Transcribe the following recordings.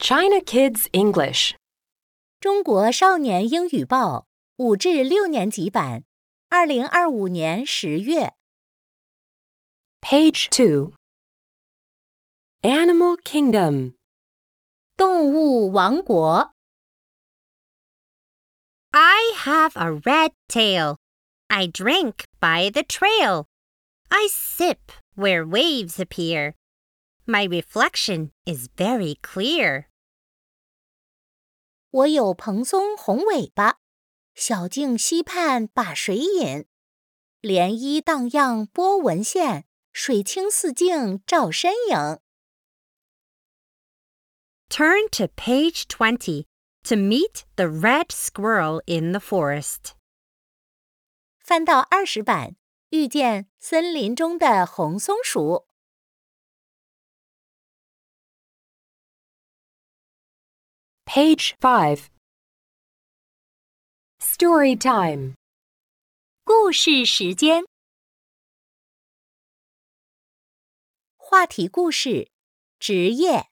China Kids English. 中国少年英语报5至6年级版，2025年10月。 Page 2. Animal Kingdom. 动物王国。 I have a red tail. I drink by the trail. I sip where waves appear. My reflection is very clear. 我有蓬松红尾巴，小径溪畔把水饮。涟漪荡漾波纹线，水清似镜照身影。 Turn to page 20 to meet the red squirrel in the forest. 翻到20版，遇见森林中的红松鼠。 Page 5. Story time. 故事时间。话题故事，职业。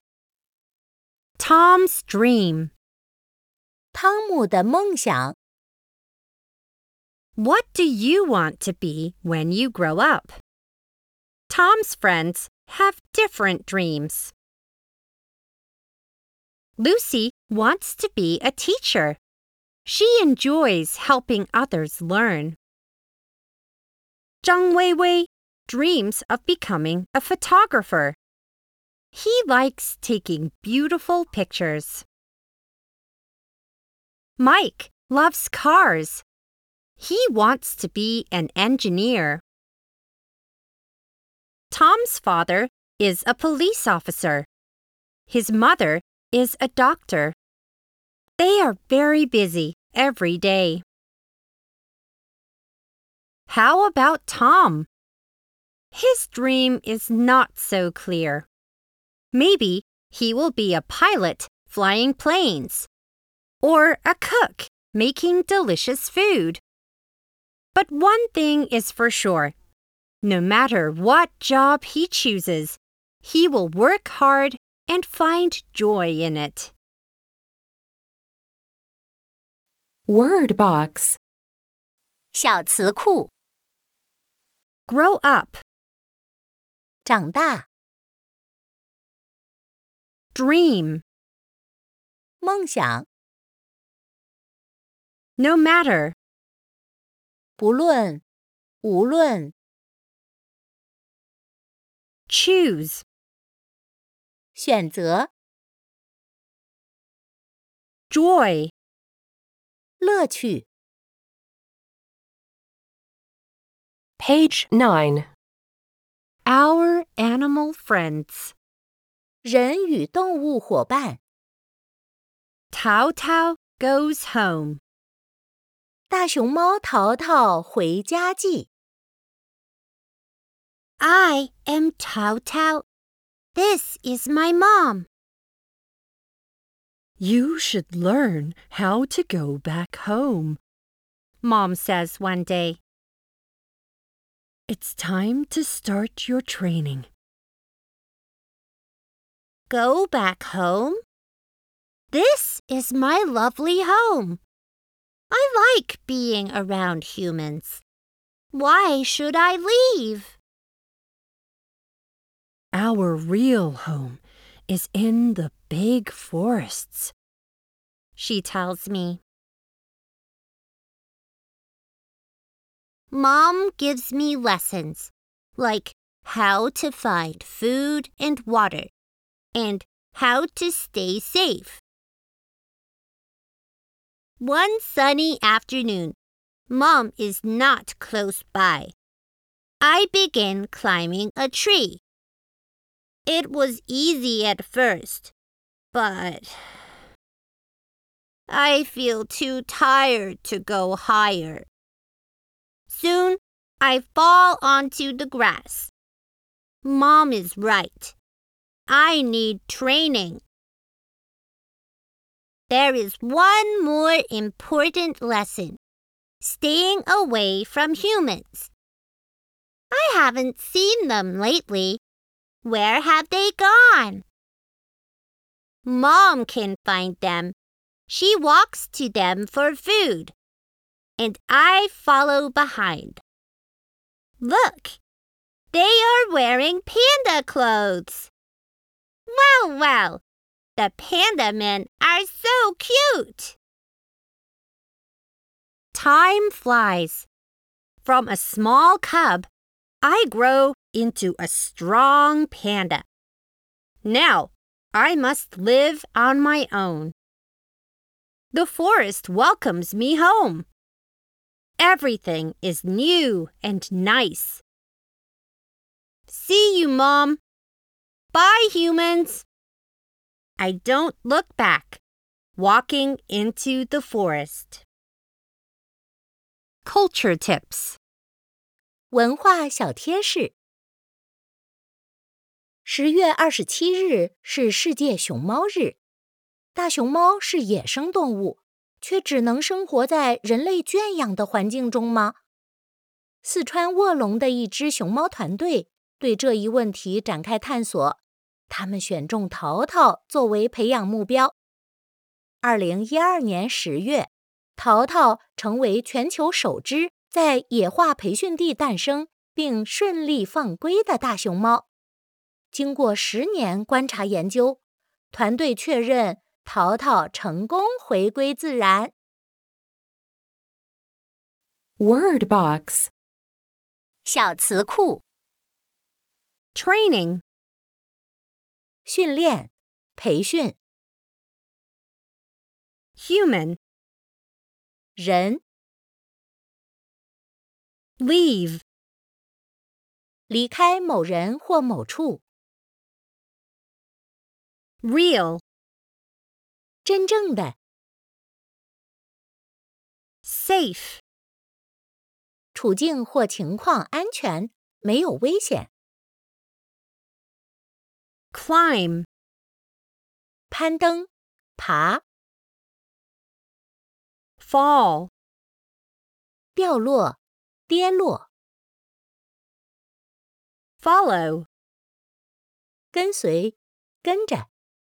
Tom's dream. 汤姆的梦想。 What do you want to be when you grow up? Tom's friends have different dreams. Lucy wants to be a teacher. She enjoys helping others learn. Zhang Weiwei dreams of becoming a photographer. He likes taking beautiful pictures. Mike loves cars. He wants to be an engineer. Tom's father is a police officer. His mother is a doctor. They are very busy every day. How about Tom? His dream is not so clear. Maybe he will be a pilot flying planes, or a cook making delicious food. But one thing is for sure. No matter what job he chooses, he will work hard and find joy in it. Word box. 小词库。 Grow up. 长大。 Dream. 梦想。 No matter. 不论，无论。 Choose. 选择。 Joy. 乐趣。 Page 9. Our animal friends. 人与动物伙伴。 Tao Tao goes home. 大熊猫淘淘回家记。 I am Tao Tao. This is my mom. You should learn how to go back home, Mom says one day. It's time to start your training. Go back home? This is my lovely home. I like being around humans. Why should I leave? Our real home is in the big forests, she tells me. Mom gives me lessons, like how to find food and water, and how to stay safe. One sunny afternoon, Mom is not close by. I begin climbing a tree. It was easy at first, but I feel too tired to go higher. Soon, I fall onto the grass. Mom is right. I need training. There is one more important lesson: staying away from humans. I haven't seen them lately. Where have they gone? Mom can find them. She walks to them for food, and I follow behind. Look, they are wearing panda clothes. Wow, the panda men are so cute. Time flies. From a small cub, I grow into a strong panda. Now, I must live on my own. The forest welcomes me home. Everything is new and nice. See you, Mom. Bye, humans. I don't look back, walking into the forest. Culture tips. 文化小贴士：10月27日是世界熊猫日。大熊猫是野生动物，却只能生活在人类圈养的环境中吗？四川卧龙的一支熊猫团队对这一问题展开探索，他们选中淘淘作为培养目标。2012年10月，淘淘成为全球首只在野化培训地诞生并顺利放归的大熊猫。经过10年观察研究，团队确认淘淘成功回归自然。 Word box. 小词库 Training. 训练、培训。 Human. 人 Leave. 离开某人或某处。 Real. 真正的 Safe. 处境或情况安全，没有危险。 Climb. 攀登、爬、 Fall. 掉落、跌落。 Follow. 跟随、跟着。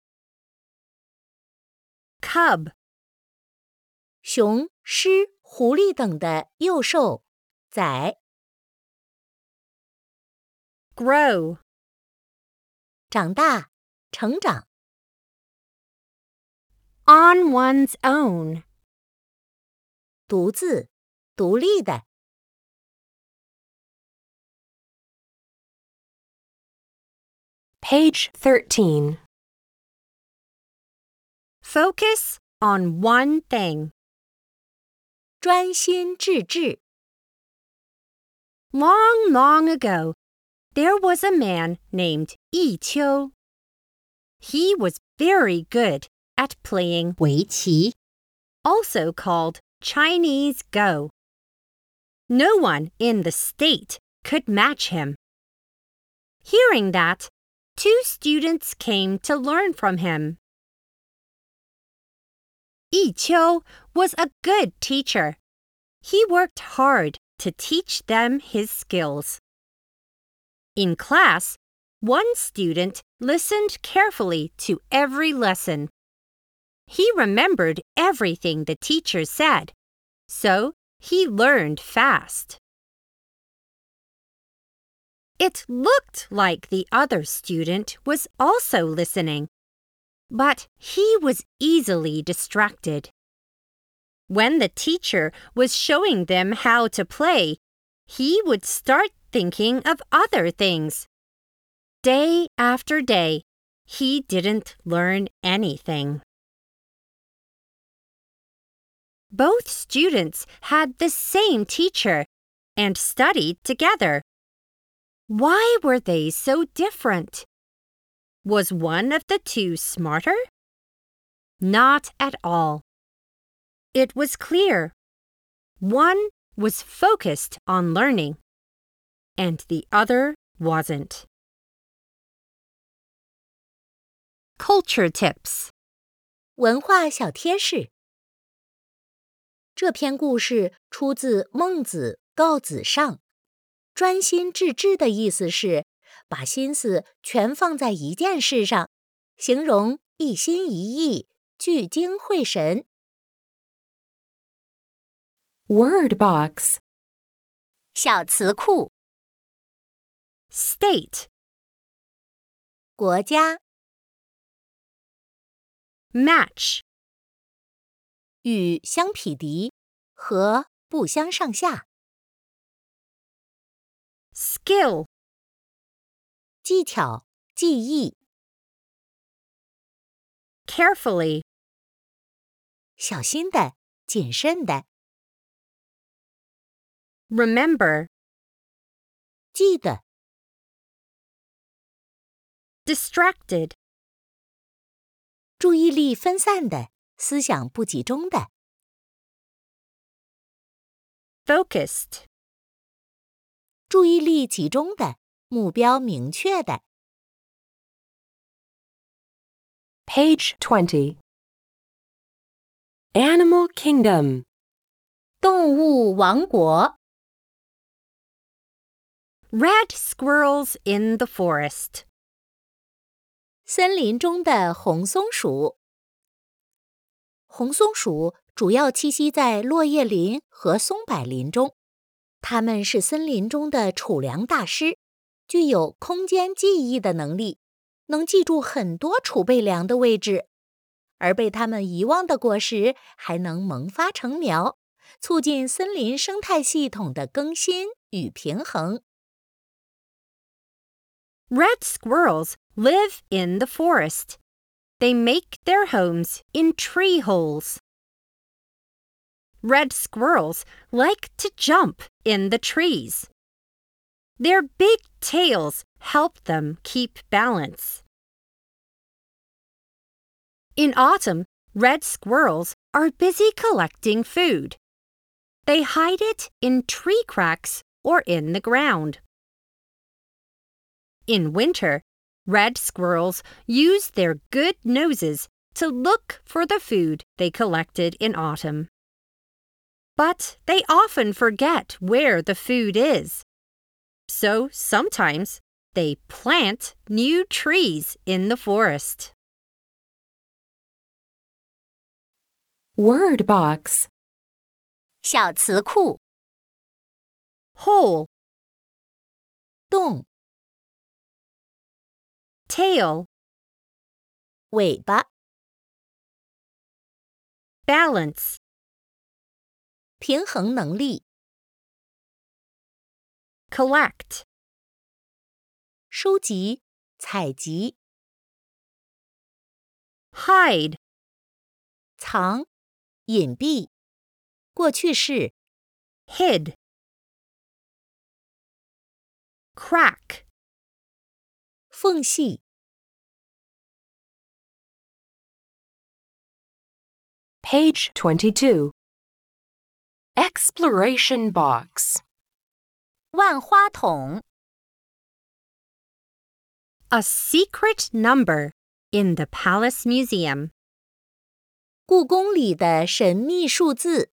Cub. 熊、狮、狐狸等的幼兽、崽。 Grow. 长大、成长。 On one's own. 独自、独立的。 Page 13. Focus on one thing. 专心致志。 Long ago, there was a man named Yi Qiu. He was very good at playing 围棋 also called Chinese Go. No one in the state could match him. Hearing that, 2 students came to learn from him. Yi Qiu was a good teacher. He worked hard to teach them his skills. In class, one student listened carefully to every lesson. He remembered everything the teacher said, so he learned fast. It looked like the other student was also listening, but he was easily distracted. When the teacher was showing them how to play, he would start thinking of other things. Day after day, he didn't learn anything. Both students had the same teacher and studied together. Why were they so different? Was one of the 2 smarter? Not at all. It was clear. One was focused on learning, and the other wasn't. Culture tips. 文化小贴士。这篇故事出自《孟子·告子上》。专心致志的意思是把心思全放在一件事上，形容一心一意，聚精会神。 Word box. 小词库， State, 国家， match, 与相匹敌，和不相上下。 skill, 技巧，技艺， carefully, 小心的，谨慎的， remember, 记得， distracted, 注意力分散的，思想不集中的， focused, 注意力集中的，目标明确的。 Page 20. Animal Kingdom. 动物王国， red squirrels in the forest, 森林中的红松鼠。红松鼠主要栖息在落叶林和松柏林中，它们是森林中的储粮大师，具有空间记忆的能力，能记住很多储备粮的位置，而被它们遗忘的果实还能萌发成苗，促进森林生态系统的更新与平衡。 red squirrels live in the forest. They make their homes in tree holes. Red squirrels like to jump in the trees. Their big tails help them keep balance. In autumn, red squirrels are busy collecting food. They hide it in tree cracks or in the ground. In winter, red squirrels use their good noses to look for the food they collected in autumn. But they often forget where the food is. So sometimes they plant new trees in the forest. Word box. 小词库， Hole, 动， tail, 尾巴， balance, 平衡能力， collect, 收集，采集， hide, 藏，隐蔽，过去式， hid, crack, 缝隙。 Page 22. Exploration box. 万花筒， a secret number in the Palace Museum. 故宫里的神秘数字。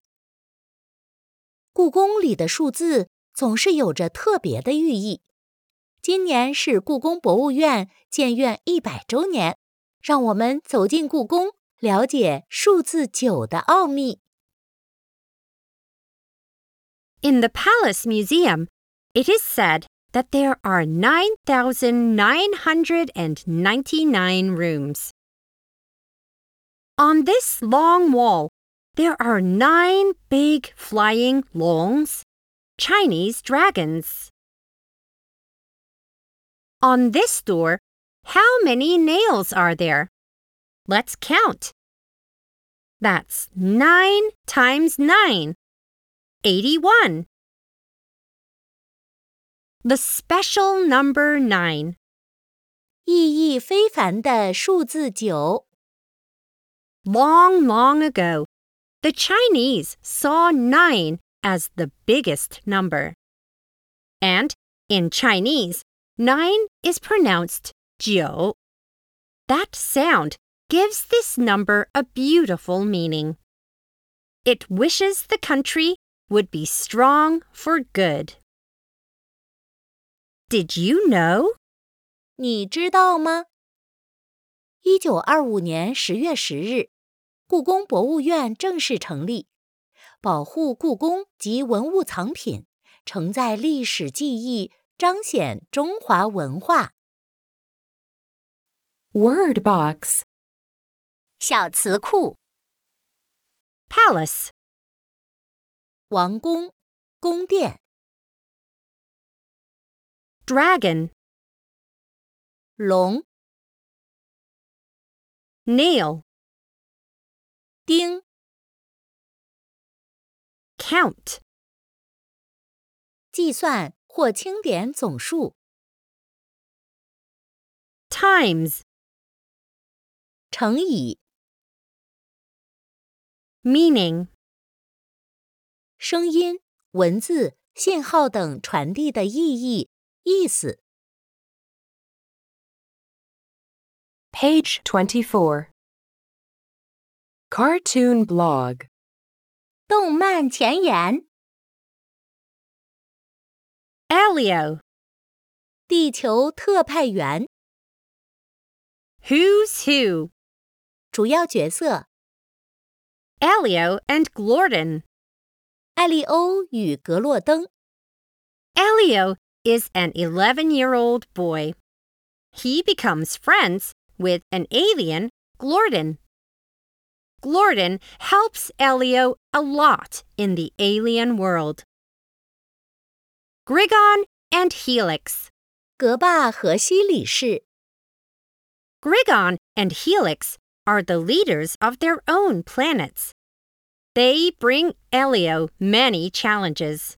故宫里的数字总是有着特别的寓意。今年是故宫博物院建院100周年，让我们走进故宫，了解数字9的奥秘。 In the Palace Museum, it is said that there are 9,999 rooms. On this long wall, there are 9 big flying longs, Chinese dragons. On this door, how many nails are there? Let's count. That's 9 times 9. 81. The special number 9. 意义非凡的数字9。 Long, long ago, the Chinese saw 9 as the biggest number. And in Chinese, 9 is pronounced 9. That sound gives this number a beautiful meaning. It wishes the country would be strong for good. Did you know? 你知道吗？ 1925年10月10日，故宫博物院正式成立，保护故宫及文物藏品，承载历史记忆，彰显中华文化。 Word box. 小词库： Palace, 王宫、宫殿、 dragon, 龙、 nail, 钉、 count, 计算或清点总数、 times, 乘以、 meaning, 声音、文字、信号等传递的意义、意思。 Page 24. Cartoon blog. 动漫前言： Elio, 地球特派员， who's who, 主要角色： Elio and Glorden. 艾利欧与格洛登。 Elio is an 11-year-old boy. He becomes friends with an alien, Glorden. Glorden helps Elio a lot in the alien world. Grigon and Helix. 格霸和西里士， Grigon and Helix are the leaders of their own planets. They bring Elio many challenges.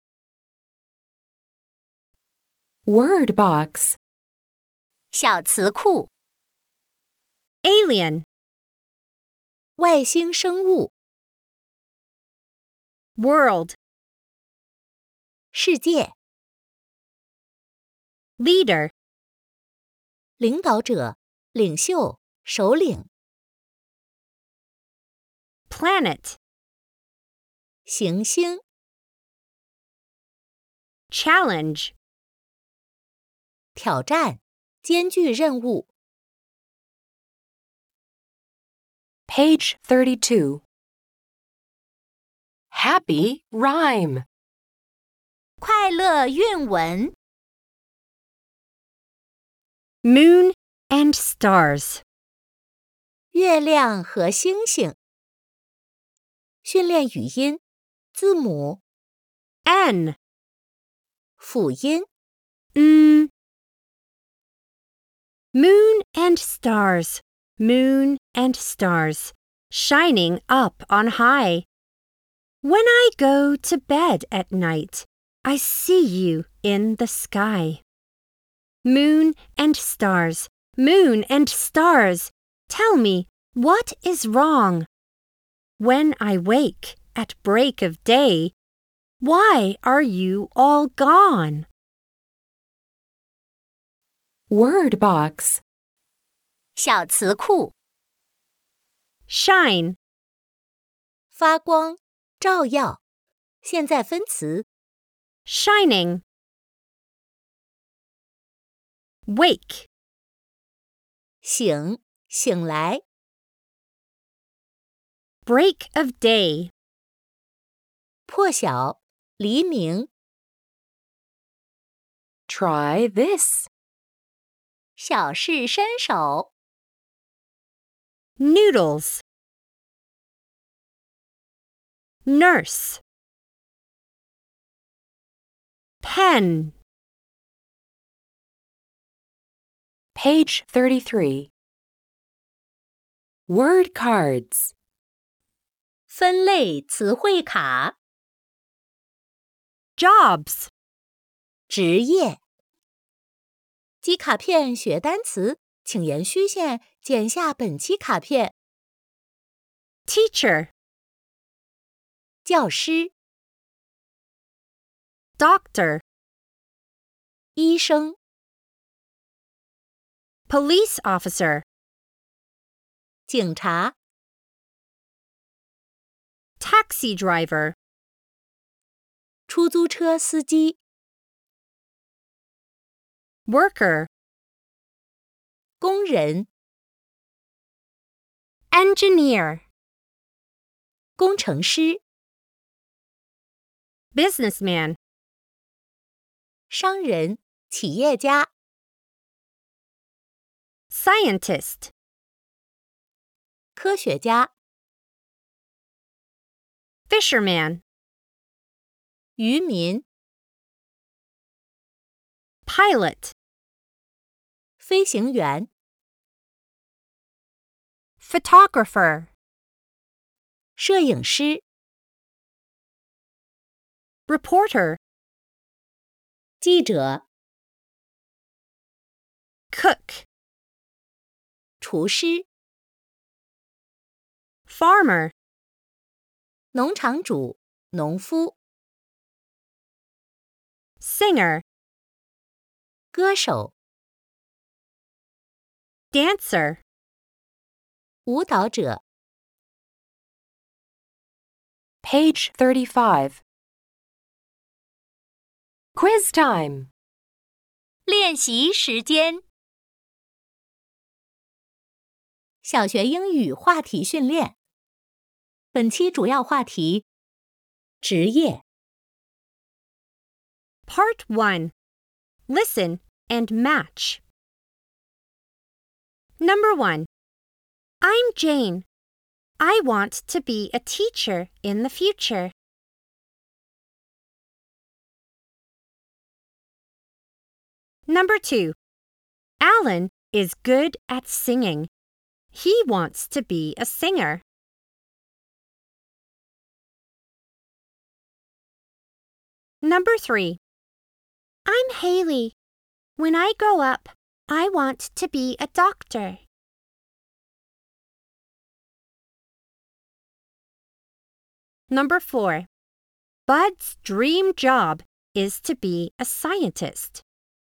Word box. 小词库： Alien, 外星生物、 world, 世界、 leader, 领导者、领袖、首领、 planet, 行星、 challenge, 挑战、艰巨任务。 Page 32. Happy rhyme. 快乐韵文： moon and stars, 月亮和星星。训练语音：字母、 N, 辅音、 Moon and stars, moon and stars, shining up on high. When I go to bed at night, I see you in the sky. Moon and stars, tell me, what is wrong? When I wake at break of day, why are you all gone? Word box. 小词库： Shine, 发光、照耀。现在分词： shining. Wake, 醒、醒来、 break of day, 破晓、黎明、 Try this. 小试身手、 noodles, nurse, pen, Page 33. Word cards. 分类词汇卡、 jobs, 职业。集卡片学单词，请沿虚线剪下本期卡片。 teacher, 教师、 doctor, 医生、 police officer, 警察、 taxi driver, 出租车司机、 worker, 工人、 engineer, 工程师、 businessman, 商人、企业家、 scientist, 科学家、 fisherman, 渔民、 pilot, 飞行员、 photographer, 摄影师、 reporter, 记者、 cook, 厨师、 farmer, 农场主、农夫、 singer, 歌手、 dancer, 舞蹈者。 Page 35. Quiz time. 练习时间。小学英语话题训练。本期主要话题：职业。 Part 1. Listen and match. Number 1. I'm Jane. I want to be a teacher in the future. Number 2. Alan is good at singing. He wants to be a singer. Number 3. I'm Haley. When I grow up, I want to be a doctor. Number 4. Bud's dream job is to be a scientist.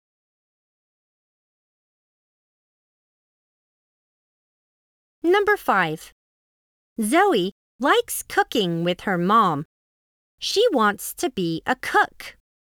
Number 5. Zoe likes cooking with her mom. She wants to be a cook.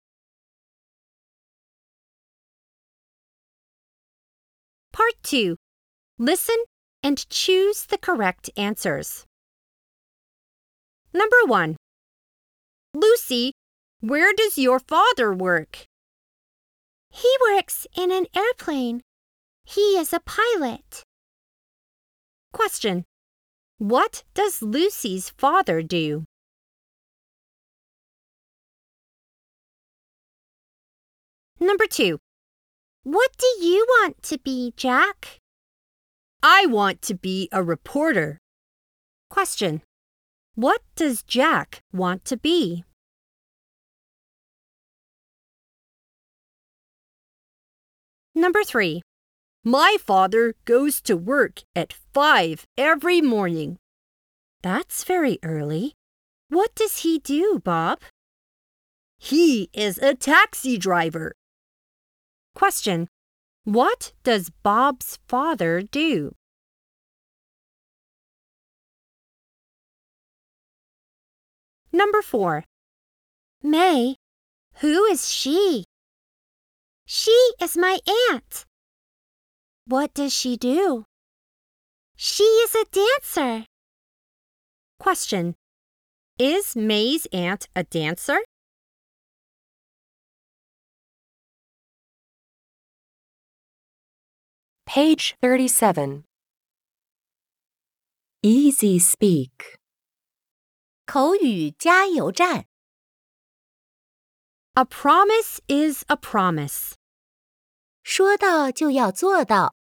Part 2. Listen and choose the correct answers. Number 1. Lucy, where does your father work? He works in an airplane. He is a pilot. Question. What does Lucy's father do? Number 2. What do you want to be, Jack? I want to be a reporter. Question. What does Jack want to be? Number 3. My father goes to work at 5 every morning. That's very early. What does he do, Bob? He is a taxi driver. Question. What does Bob's father do? Number 4. May, who is she? She is my aunt. What does she do? She is a dancer. Question. Is May's aunt a dancer? Page 37. Easy speak. 口语加油站。 A promise is a promise. 说到就要做到。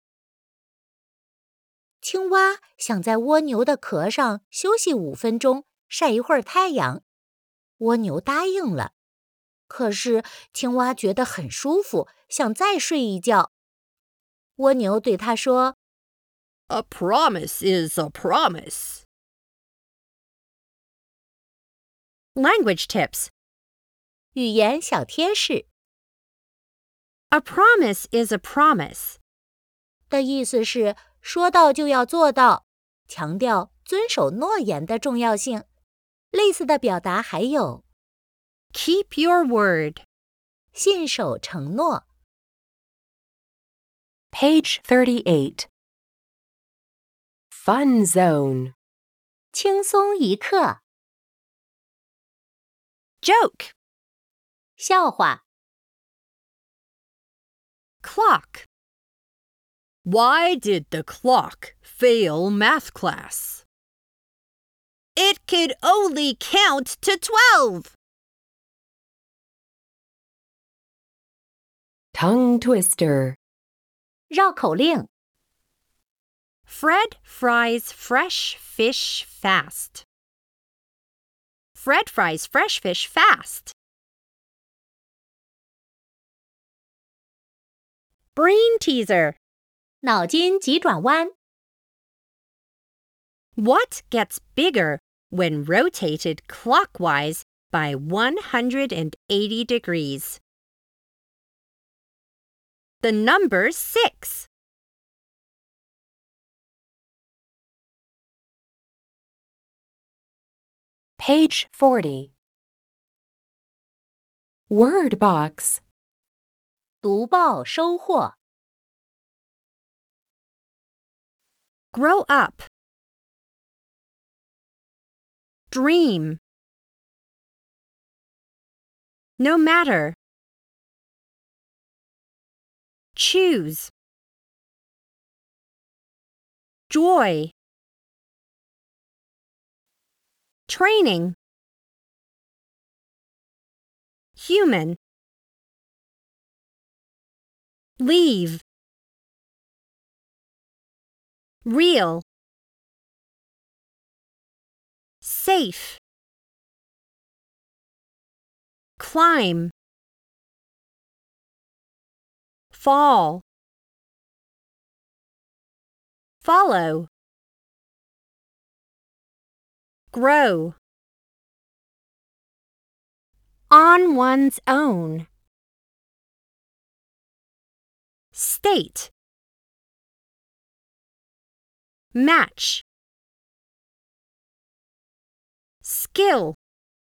青蛙想在蜗牛的壳上休息5分钟，晒一会儿太阳。蜗牛答应了。可是青蛙觉得很舒服，想再睡一觉。蜗牛对它说 A promise is a promise. Language tips. 语言小贴士 A promise is a promise. 的意思是说到就要做到，强调遵守诺言的重要性。类似的表达还有 Keep your word. 信守承诺。 Page 38. Fun zone. 轻松一刻， Joke. 笑话， Clock. Why did the clock fail math class? It could only count to 12. Tongue twister. 绕口令， Fred fries fresh fish fast. Fred fries fresh fish fast. Brain teaser. 脑筋急转弯， What gets bigger when rotated clockwise by 180 degrees? The number 6. Page 40. Word box. 读报收获， Grow up. Dream. No matter. Choose. Joy. Training. Human. Leave. Real. Safe. Climb. Fall. Follow. Grow. On one's own. State. Match. Skill.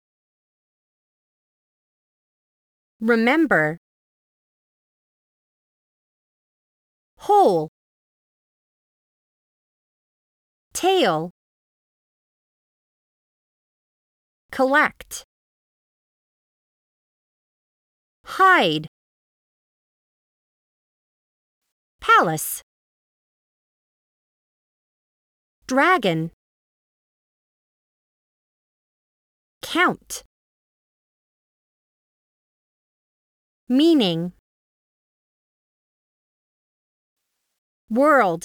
Remember. Whole. Tail. Collect. Hide. Palace. Dragon. Count. Meaning. World.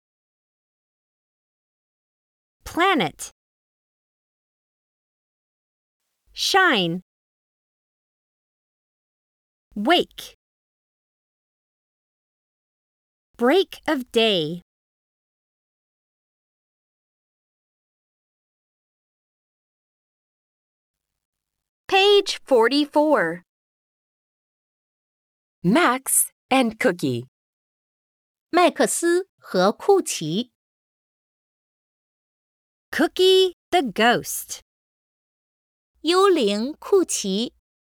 Planet. Shine. Wake. Break of day. Page 44. Max and Cookie. 麦克斯和库奇， Cookie the ghost. 幽灵库奇，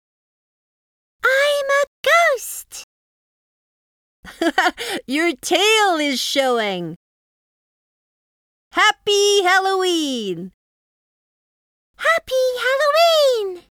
I'm a ghost. Your tail is showing. Happy Halloween! Happy Halloween!